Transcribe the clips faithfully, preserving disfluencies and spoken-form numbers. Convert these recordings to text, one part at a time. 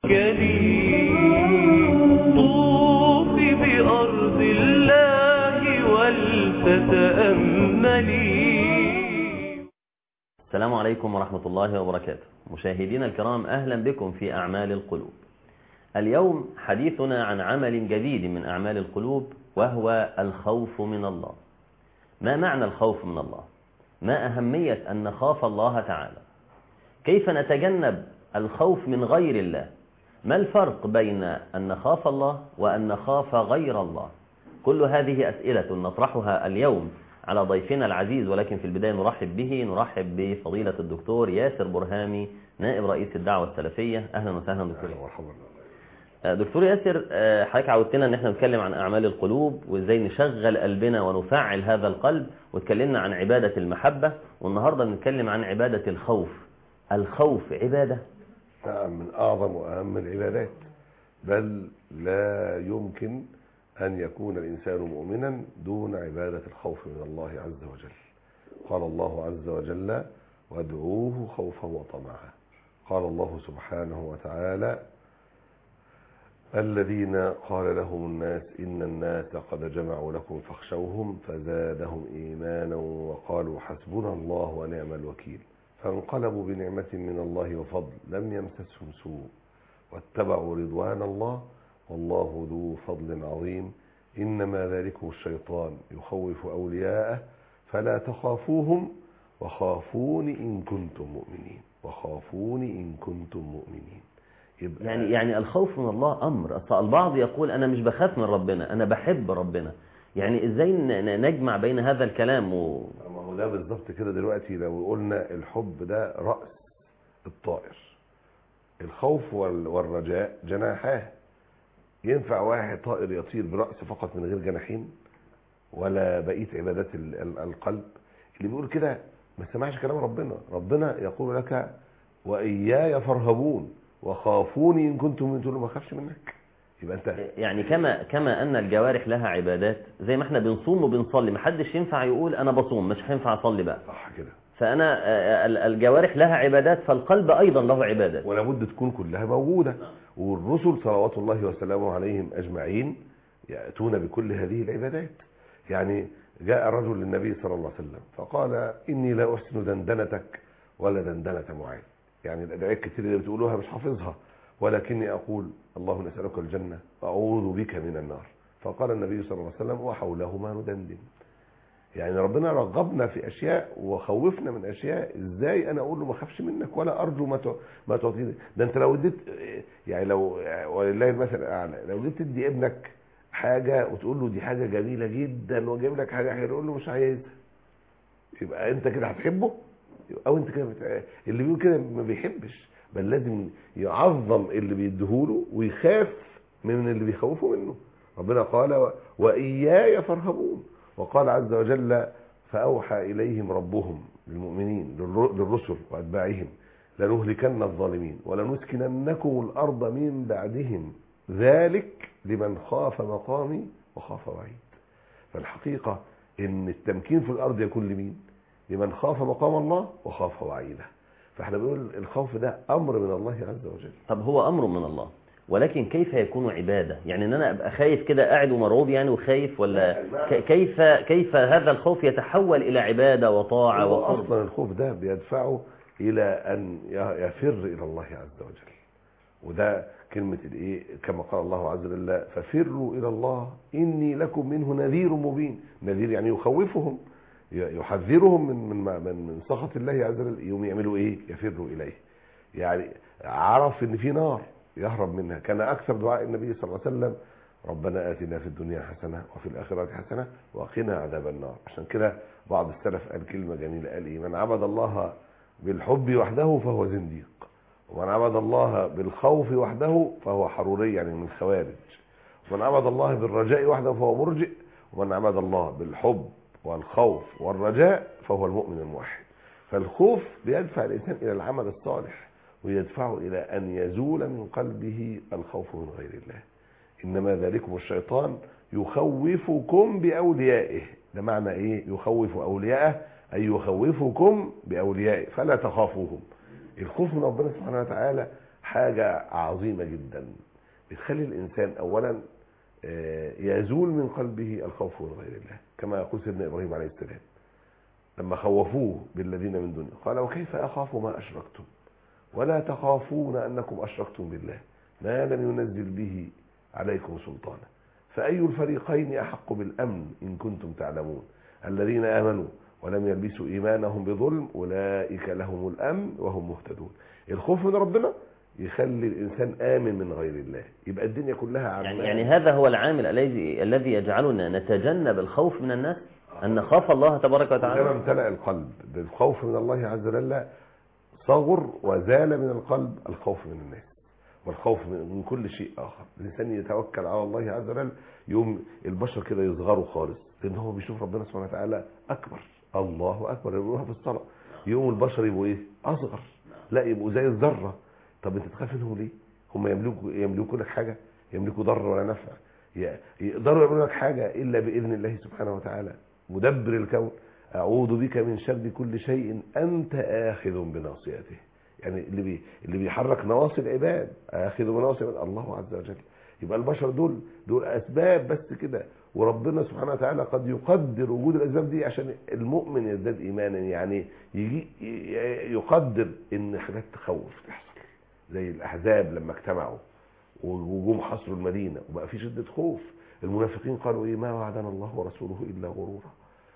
طوفي بأرض الله ولتتأملي. السلام عليكم ورحمة الله وبركاته. مشاهدينا الكرام، أهلا بكم في أعمال القلوب. اليوم حديثنا عن عمل جديد من أعمال القلوب، وهو الخوف من الله. ما معنى الخوف من الله؟ ما أهمية أن نخاف الله تعالى؟ كيف نتجنب الخوف من غير الله؟ ما الفرق بين أن نخاف الله وأن نخاف غير الله؟ كل هذه أسئلة نطرحها اليوم على ضيفنا العزيز، ولكن في البداية نرحب به نرحب بفضيلة الدكتور ياسر برهامي، نائب رئيس الدعوة السلفية. أهلا وسهلا دكتور. مرحبا. دكتور ياسر، حضرتك عودتنا ان احنا نتكلم عن اعمال القلوب وازاي نشغل قلبنا ونفعل هذا القلب، واتكلمنا عن عبادة المحبة، والنهاردة بنتكلم عن عبادة الخوف. الخوف عبادة؟ نعم، من اعظم واهم العبادات، بل لا يمكن ان يكون الانسان مؤمنا دون عبادة الخوف من الله عز وجل. قال الله عز وجل: وادعوه خوفا وطمعا. قال الله سبحانه وتعالى: الذين قال لهم الناس إن الناس قد جمعوا لكم فاخشوهم فزادهم إيمانا وقالوا حسبنا الله ونعم الوكيل فانقلبوا بنعمة من الله وفضل لم يمسسهم سوء واتبعوا رضوان الله والله ذو فضل عظيم إنما ذلكم الشيطان يخوف أولياءه فلا تخافوهم وخافوني إن كنتم مؤمنين وخافوني إن كنتم مؤمنين. يعني يعني الخوف من الله أمر. البعض يقول أنا مش بخاف من ربنا، أنا بحب ربنا. يعني إزاي نجمع بين هذا الكلام و... ما هو ده بالظبط كده. دلوقتي لو قلنا الحب ده رأس الطائر، الخوف والرجاء جناحاه. ينفع واحد طائر يطير برأس فقط من غير جناحين؟ ولا بقية عبادات القلب؟ اللي بيقول كده ما سمعش كلام ربنا. ربنا يقول لك: وإياي فارهبون وخافوني إن كنتم من تقولوا ما خافش منك. يبقى أنت يعني كما كما أن الجوارح لها عبادات، زي ما احنا بنصوم وبنصلي، محدش ينفع يقول أنا بصوم مش هينفع أصلي بقى. صح كده. فأنا الجوارح لها عبادات، فالقلب أيضا له عبادات، ولا بد تكون كلها موجودة. والرسل صلوات الله وسلامه عليهم أجمعين يأتون بكل هذه العبادات. يعني جاء رجل للنبي صلى الله عليه وسلم فقال: إني لا أحسن دندنتك ولا دندنة معاذ. يعني الأدعية كتير اللي بتقولوها مش حافظها، ولكني أقول: اللهم نسألك الجنة وأعوذ بك من النار. فقال النبي صلى الله عليه وسلم: وحولهما ندندن. يعني ربنا رغبنا في أشياء وخوفنا من أشياء. إزاي أنا أقول له ما خافش منك ولا أرجو ما ما تعطيني؟ ده أنت لو اديت، يعني لو ولله المثل الأعلى، لو جيت تدي ابنك حاجة وتقول له دي حاجة جميلة جدا وجايب لك حاجة حلوة، يقول له مش عايز، يبقى أنت كده هتحبه؟ او انت كده بت... اللي بيقول كده ما بيحبش، بل لازم يعظم اللي بيديهوله ويخاف من اللي بيخوفه منه. ربنا قال: وإياي فارهبون. وقال عز وجل: فأوحى إليهم ربهم للمؤمنين للرسل وأتباعهم: لنهلكن الظالمين ولنسكننكم الأرض من بعدهم ذلك لمن خاف مقامي وخاف وعيد. فالحقيقة إن التمكين في الأرض يكون لمين؟ لمن خاف مقام الله وخاف وعيده. فاحنا بنقول الخوف ده امر من الله عز وجل. طب هو امر من الله، ولكن كيف يكون عباده؟ يعني ان انا ابقى خايف كده قاعد ومرعوب يعني وخايف، ولا كيف كيف هذا الخوف يتحول الى عباده وطاعه وقرب؟ اصلا الخوف ده بيدفعه الى ان يفر الى الله عز وجل. وده كلمه الايه، كما قال الله عز وجل: ففروا الى الله اني لكم منه نذير مبين. نذير يعني يخوفهم، يحذرهم من من من, من سخط الله عز وجل. يوم يعملوا ايه؟ يفروا اليه. يعني عرف ان في نار يهرب منها. كان اكثر دعاء النبي صلى الله عليه وسلم: ربنا آتنا في الدنيا حسنه وفي الاخره حسنه وقنا عذاب النار. عشان كده بعض السلف قال كلمه جميله، قال ايه: من عبد الله بالحب وحده فهو زنديق، ومن عبد الله بالخوف وحده فهو حروري، يعني من الخوارج، ومن عبد الله بالرجاء وحده فهو مرجئ، ومن عبد الله بالحب والخوف والرجاء فهو المؤمن الموحد. فالخوف بيدفع الإنسان إلى العمل الصالح، ويدفعه إلى أن يزول من قلبه الخوف من غير الله. إنما ذلكم الشيطان يخوفكم بأوليائه. ده معنى إيه؟ يخوف أوليائه أي يخوفكم بأوليائه فلا تخافوهم. الخوف من ربنا سبحانه وتعالى حاجة عظيمة جدا بتخلي الإنسان أولا يزول من قلبه الخوف من غير الله، كما يقول سيدنا إبراهيم عليه السلام لما خوفوه بالذين من دونه قال وكيف أخاف ما أشركتم ولا تخافون أنكم أشركتم بالله ما لم ينزل به عليكم سلطانا فأي الفريقين أحق بالأمن إن كنتم تعلمون الذين آمنوا ولم يلبسوا إيمانهم بظلم أولئك لهم الأمن وهم مهتدون. الخوف من ربنا يخلي الإنسان آمن من غير الله، يبقى الدنيا كلها عامة. يعني, يعني هذا هو العامل الذي الذي يجعلنا نتجنب الخوف من الناس، أن نخاف الله تبارك وتعالى. لما امتلأ القلب بالخوف من الله عز وجل صغر وزال من القلب الخوف من الناس والخوف من كل شيء آخر. الإنسان يتوكل على الله عز وجل يوم البشر كده يصغروا خالص، لأن هو بيشوف ربنا سبحانه وتعالى أكبر، الله أكبر يقولوها في الصلاة. يوم البشر يبقوا إيه؟ أصغر، لا يبقوا زي الذرة. طب أنت تخاف منهم ليه؟ هم يملكوا يملكوا لك حاجة؟ يملكوا ضر ولا نفع؟ يقدروا يعملوا لك حاجة إلا بإذن الله سبحانه وتعالى مدبر الكون. أعوذ بك من شر كل شيء أنت آخذ بناصيته، يعني اللي بي اللي بيحرك نواصي العباد آخذ بناصي الله عز وجل. يبقى البشر دول دول أسباب بس كده، وربنا سبحانه وتعالى قد يقدر وجود الأسباب دي عشان المؤمن يزداد إيمانا. يعني يجي يقدر إن حاجات تخوف تحصل زي الأحزاب لما اجتمعوا وجم حصروا المدينة وبقى في شدة خوف. المنافقين قالوا إيه ما وعدنا الله ورسوله إلا غرورا،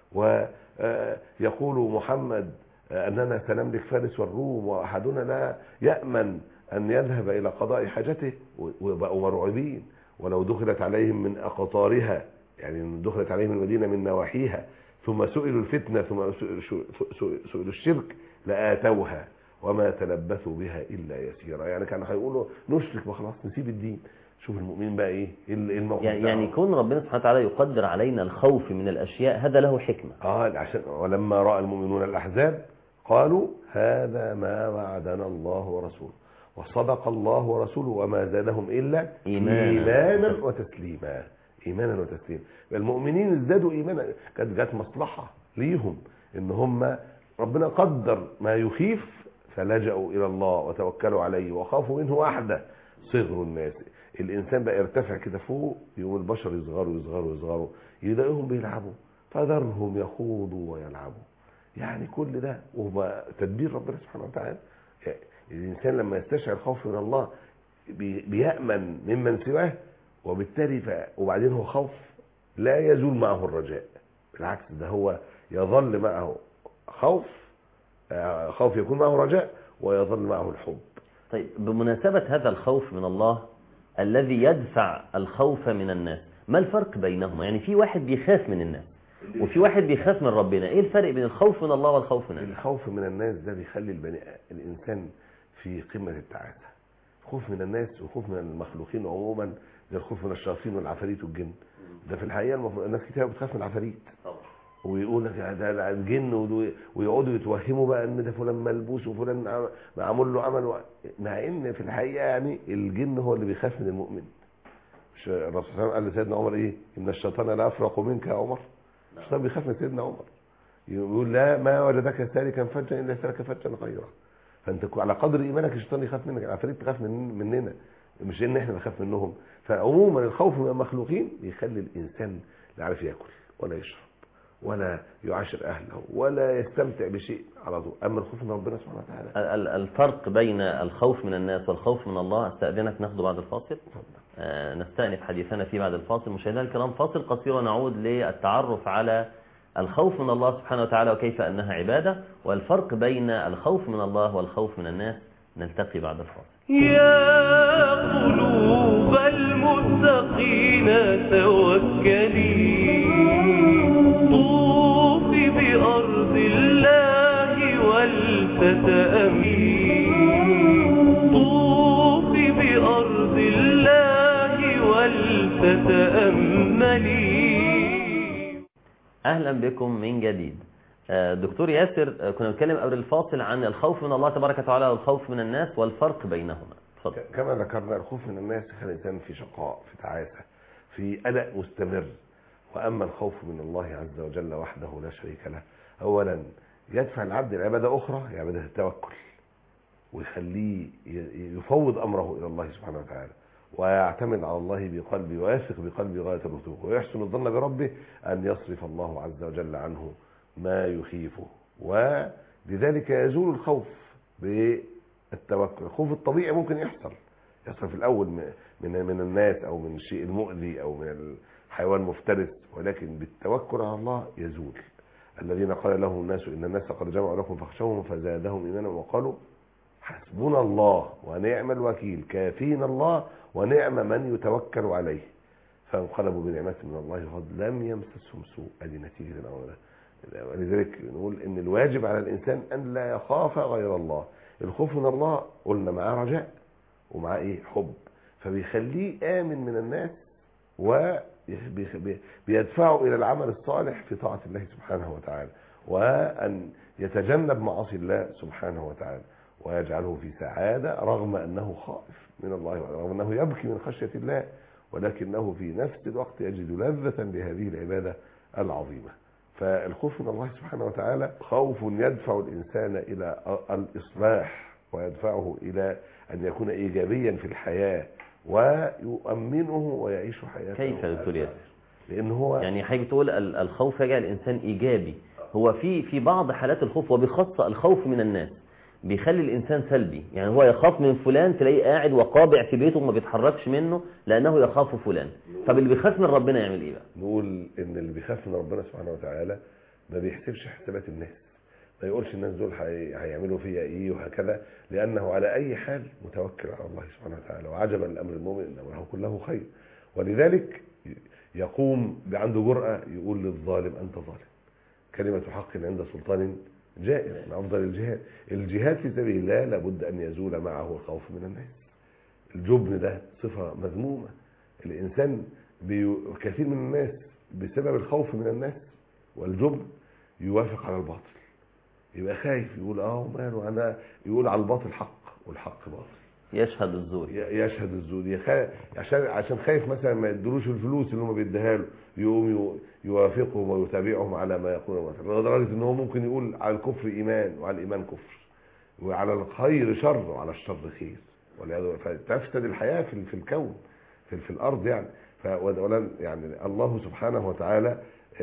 ويقول محمد أننا سنملك فارس والروم وأحدنا لا يأمن أن يذهب إلى قضاء حاجته، وبقوا مرعوبين. ولو دخلت عليهم من أقطارها، يعني دخلت عليهم المدينة من نواحيها ثم سئلوا الفتنة ثم سئلوا الشرك لآتوها وما تلبثوا بها إلا يسيرا. يعني كانوا هيقولوا نشرك وخلاص نسيب الدين. شوف المؤمنين بقى ايه الموقف يعني, يعني يكون ربنا سبحانه وتعالى يقدر علينا الخوف من الأشياء، هذا له حكمة. اه عشان ولما رأى المؤمنون الأحزاب قالوا هذا ما وعدنا الله ورسوله وصدق الله ورسوله وما زادهم إلا إيمانا, إيمانا وتسليما. إيمانا وتسليما. المؤمنين ازدادوا إيمانا، كانت جات مصلحة ليهم إن هم ربنا قدر ما يخيف فلجأوا إلى الله وتوكلوا عليه وخافوا منه وحده. صغروا الناس، الإنسان بقى يرتفع كده فوق، يوم البشر يصغروا يصغروا يصغروا يلاقيهم بيلعبوا فذرهم يخوضوا ويلعبوا. يعني كل ده وهو تدبير ربنا سبحانه وتعالى. يعني الإنسان لما يستشعر خوف من الله بيأمن ممن سواه، وبالتالي ف... وبعدين هو خوف لا يزول معه الرجاء، بالعكس ده هو يظل معه خوف، خوف يكون معه رجاء ويظل معه الحب. طيب بمناسبة هذا الخوف من الله الذي يدفع الخوف من الناس، ما الفرق بينهما؟ يعني في واحد بيخاف من الناس وفي واحد بيخاف من ربنا، ايه الفرق بين الخوف من الله والخوف من الناس؟ الخوف من الناس ده بيخلي البني الانسان في قمة التعاسة. خوف من الناس وخوف من المخلوقين عموما زي الخوف من الشياطين والعفاريت والجن. ده في الحقيقة المفروض الناس كتير بتخاف من العفاريت ويقول لك ده الجن، ويقعدوا يتوهموا بقى ان ده فلان ملبوس وفلان معمول له عمل و... مع ان في الحقيقة يعني الجن هو اللي بيخاف من المؤمن. مش الرسول صلى الله عليه وسلم قال لسيدنا عمر ايه؟ ان الشيطان لا افرق منك يا عمر. الشيطان بيخاف من سيدنا عمر، يقول لا ما وجدك سالكا فجا الا سلك فجا غيره. فانت على قدر ايمانك الشيطان يخاف منك، العفاريت تخاف من مننا، مش ان احنا نخاف منهم. فعموما الخوف من المخلوقين بيخلي الانسان لا عارف ياكل ولا يشرب ولا يعاشر اهله ولا يستمتع بشيء على طول. اما الخوف من ربنا سبحانه وتعالى. الفرق بين الخوف من الناس والخوف من الله استاذنك ناخده بعد الفاصل. آه نستأنف حديثنا فيه بعد الفاصل. مشاهدينا الكرام فاصل قصير ونعود للتعرف على الخوف من الله سبحانه وتعالى وكيف انها عباده، والفرق بين الخوف من الله والخوف من الناس. نلتقي بعد الفاصل. يا قلوب المتقين توكلي طوفي بأرض الله ولتتأملي طوفي بأرض الله ولتتأملي. أهلا بكم من جديد. دكتور ياسر، كنا بنتكلم قبل الفاصل عن الخوف من الله تبارك وتعالى والخوف من الناس والفرق بينهما. اتفضل. كما ذكرنا الخوف من الناس يخلي الانسان في شقاء، في تعاسة، في قلق مستمر. واما الخوف من الله عز وجل وحده لا شريك له اولا يدفع العبد العباده اخرى، عباده التوكل. ويخليه يفوض أمره إلى الله سبحانه وتعالى، ويعتمد على الله بقلبه، ويثق بقلبه غاية الرسوخ، ويحسن الظن بربه أن يصرف الله عز وجل عنه ما يخيفه. ولذلك يزول الخوف بالتوكل. الخوف الطبيعي ممكن يحصل يحصل في الأول من من الناس أو من الشيء المؤذي أو من الحيوان مفترس، ولكن بالتوكل على الله يزول. الذين قال لهم الناس إن الناس قد جمعوا لكم فاخشوهم فزادهم إيمانا وقالوا حسبنا الله ونعم الوكيل، كافينا الله ونعم من يتوكل عليه. فانقلبوا بنعمة من الله وفضل لم يمسسهم سوء. ادي نتيجة الأمر ده. ولذلك نقول ان الواجب على الإنسان أن لا يخاف غير الله. الخوف من الله قلنا معاه رجاء ومعاه ايه حب، فبيخليه آمن من الناس وبيدفعه إلى العمل الصالح في طاعة الله سبحانه وتعالى، وأن يتجنب معاصي الله سبحانه وتعالى، ويجعله في سعادة رغم أنه خائف من الله، رغم أنه يبكي من خشية الله، ولكنه في نفس الوقت يجد لذة بهذه العبادة العظيمة. فالخوف من الله سبحانه وتعالى خوف يدفع الإنسان إلى الإصلاح، ويدفعه إلى أن يكون إيجابيا في الحياة، ويؤمنه ويعيش حياته. كيف يا دكتور ياسر؟ لأن هو يعني حضرتك بتقول الخوف يجعل الإنسان إيجابي. هو في في بعض حالات الخوف، وبخاصة الخوف من الناس، بيخلي الإنسان سلبي. يعني هو يخاف من فلان، تلاقيه قاعد وقابع في بيته وما بيتحركش منه لأنه يخاف فلان. طب اللي بيخاف من ربنا يعمل إيه بقى؟ نقول إن اللي بيخاف من ربنا سبحانه وتعالى ما بيحسبش حسابات الناس، ما يقولش الناس دول هيعملوا فيا إيه وهكذا، لأنه على أي حال متوكل على الله سبحانه وتعالى. وعجبا لأمر المؤمن إن أمره كله خير. ولذلك يقوم عنده جرأة يقول للظالم أنت ظالم، كلمة حق عند سلطان جائز، من أفضل الجهاد. الجهاد في سبيل الله لابد أن يزول معه الخوف من الناس. الجبن ده صفة مذمومة. الإنسان بي... كثير من الناس بسبب الخوف من الناس والجبن يوافق على الباطل، يبقى خايف يقول اه ماله انا، يقول على الباطل حق والحق باطل، يشهد الزور يشهد الزور يخ... عشان عشان خايف مثلا ما يدروش الفلوس اللي هم بيديها له، يقوم يوافقهم ويتابعهم على ما يقولون، مثلا لدرجه ان هو ممكن يقول على الكفر ايمان وعلى الايمان كفر، وعلى الخير شر وعلى الشر خير، فتفسد الحياه في في الكون في, في الارض يعني. فولا يعني الله سبحانه وتعالى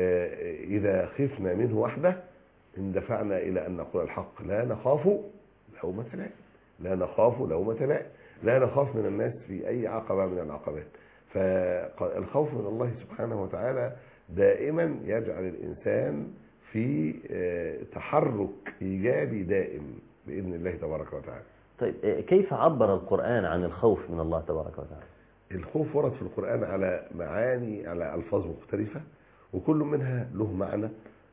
اذا خفنا منه وحده اندفعنا الى ان نقول الحق، لا نخاف لومة لائم، لا نخاف لومة لائم، لا نخاف من الناس في أي عقبة من العقبات. فالخوف من الله سبحانه وتعالى دائما يجعل الإنسان في تحرك إيجابي دائم بإذن الله تبارك وتعالى. طيب كيف عبر القرآن عن الخوف من الله تبارك وتعالى؟ الخوف ورد في القرآن على معاني، على ألفاظ مختلفة، وكل منها له معنى.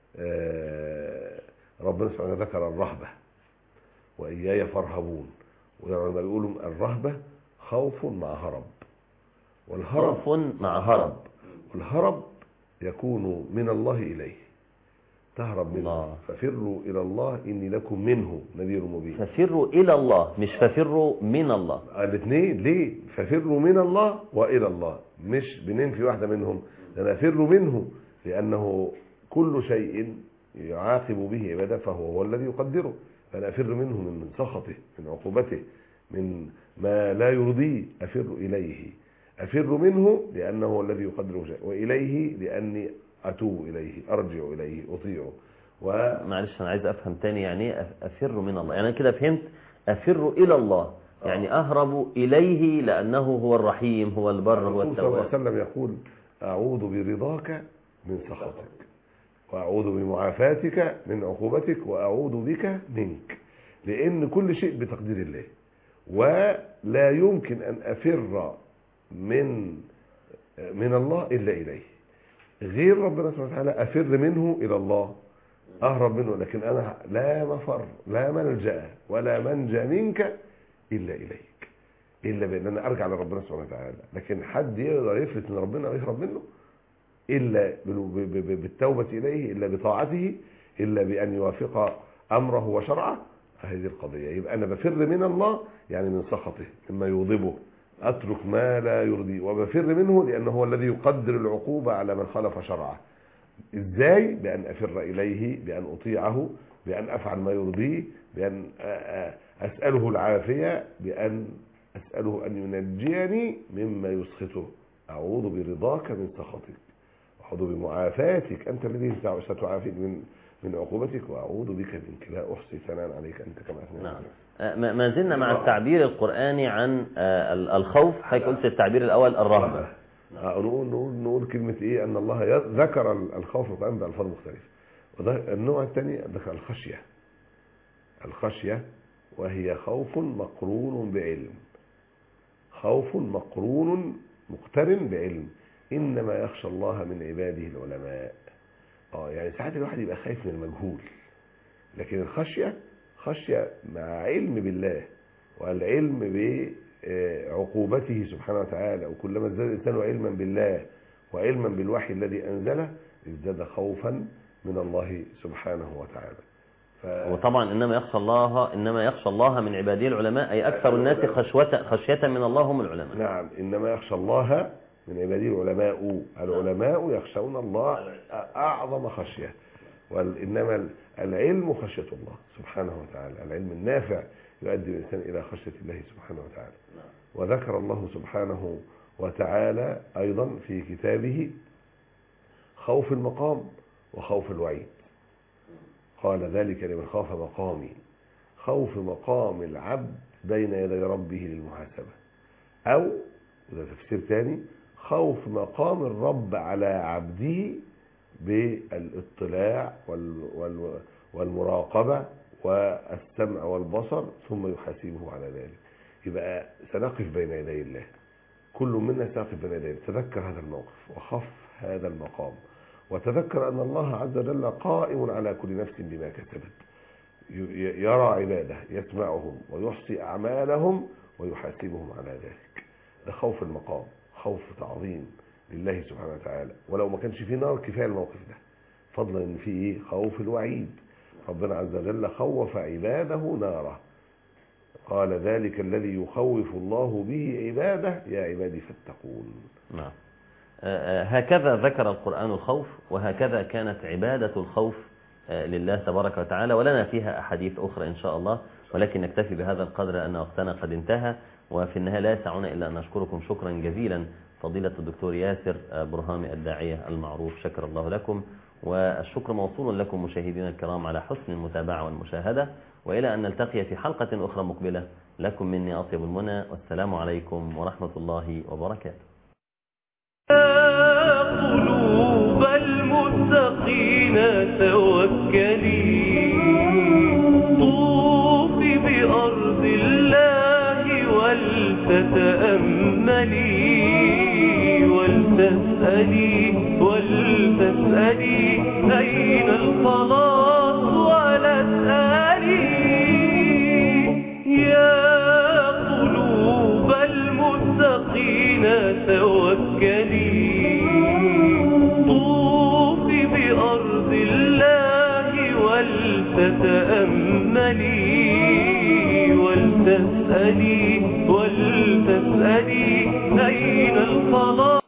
ربنا سبحانه ذكر الرهبة وإياي فارهبون، ولما بيقولوا الرهبة خوف مع هرب، والهرب خوف مع هرب، والهرب يكون من الله إليه، تهرب منه الله. ففروا إلى الله إني لكم منه نذير مبين. ففروا إلى الله مش ففروا من الله. الاثنين ليه؟ ففروا من الله وإلى الله، مش بننفي واحدة منهم، لأن فروا منه لأنه كل شيء يعاقب به عباده فهو هو الذي يقدره، فأنا أفر منه من سخطه، من عقوبته، من ما لا يرضيه، أفر إليه. أفر منه لأنه هو الذي يقدره شيء، وإليه لأني أتوب إليه، أرجع إليه، أطيعه. و... معلش أنا عايز أفهم تاني يعني أفر من الله. يعني أنا كده فهمت أفر إلى الله، يعني أهرب إليه لأنه هو الرحيم، هو البر، هو التواب. صلى الله عليه وسلم يقول أعوذ برضاك من سخطك، وأعوذ بمعافاتك من عقوبتك، وأعوذ بك منك، لأن كل شيء بتقدير الله، ولا يمكن أن أفر من من الله إلا إليه. غير ربنا سبحانه وتعالى أفر منه إلى الله، أهرب منه، لكن أنا لا مفر، لا ملجأ ولا منجى منك إلا إليك، إلا بأن أنا أرجع لربنا سبحانه وتعالى. لكن حد يقدر يفلت من ربنا ويهرب منه إلا بالتوبة إليه، إلا بطاعته، إلا بأن يوافق أمره وشرعه. هذه القضية. يبقى أنا بفر من الله يعني من سخطه، مما يغضبه، أترك ما لا يرضي، وبفر منه لأنه هو الذي يقدر العقوبة على من خالف شرعه. إزاي؟ بأن أفر إليه، بأن أطيعه، بأن أفعل ما يرضيه، بأن أسأله العافية بأن أسأله أن ينجيني مما يسخطه، أعوذ برضاك من سخطك، أعوذ بمعافاتك أنت الذي ستعافيك من من عقوبتك، وأعوذ بك منك لا أحصي ثناء عليك أنت كما أثنيت. نعم. ما زلنا مع التعبير القرآني عن الخوف. حضرتك قلت التعبير الأول الرهبة. نقول نقول نقول كلمة إيه؟ أن الله ذكر الخوف في القرآن بألفاظ مختلفة. النوع الثاني ذكر الخشية. الخشية وهي خوف مقرون بعلم، خوف مقرون مقترن بعلم. إنما يخشى الله من عباده العلماء. اه يعني ساعات الواحد يبقى خايف من المجهول، لكن الخشية خشية مع علم بالله والعلم بعقوبته سبحانه وتعالى. وكلما ازداد الإنسان علما بالله وعلما بالوحي الذي أنزله ازداد خوفا من الله سبحانه وتعالى. ف... وطبعا إنما يخشى الله إنما يخشى الله من عباده العلماء، أي أكثر الناس خشوة خشية من الله هم العلماء. نعم، إنما يخشى الله من عباده العلماء. العلماء يخشون الله أعظم خشية، وإنما العلم خشية الله سبحانه وتعالى. العلم النافع يؤدي الإنسان إلى خشية الله سبحانه وتعالى. وذكر الله سبحانه وتعالى أيضا في كتابه خوف المقام وخوف الوعيد. قال ذلك لمن خاف مقامي، خوف مقام العبد بين يدي ربه للمحاسبة، أو وده تفسير ثاني خوف مقام الرب على عبده بالاطلاع والمراقبة والسمع والبصر ثم يحاسبه على ذلك. يبقى سنقف بين يدي الله، كل منا سنقف بين يديه. تذكر هذا الموقف وخف هذا المقام، وتذكر أن الله عز وجل قائم على كل نفس بما كسبت، يرى عباده يسمعهم ويحصي أعمالهم ويحاسبهم على ذلك. ده خوف المقام، خوف تعظيم لله سبحانه وتعالى. ولو ما كانش فيه نار كفاية الموقف ده، فضلا ان فيه خوف الوعيد. ربنا عز وجل خوف عباده ناره، قال ذلك الذي يخوف الله به عباده يا عبادي فاتقون. نعم. هكذا ذكر القرآن الخوف، وهكذا كانت عبادة الخوف لله تبارك وتعالى، ولنا فيها أحاديث أخرى إن شاء الله، ولكن نكتفي بهذا القدر أن وقتنا قد انتهى. وفي النهاية لا يسعنا إلا أن نشكركم شكرا جزيلا فضيلة الدكتور ياسر برهامي الداعية المعروف، شكر الله لكم، والشكر موصول لكم مشاهدينا الكرام على حسن المتابعة والمشاهدة، وإلى أن نلتقي في حلقة أخرى مقبلة. لكم مني أطيب المنى، والسلام عليكم ورحمة الله وبركاته. قلوب المتقين توكلي، طوفي بأرض الله ولتتأملي، ولتسألي ولتسألي أين الخلاص ولا تسألي. يا قلوب المتقين توكلي، طوفي بأرض الله ولتتأملي، ولتسألي ولتسألي أين الخلاص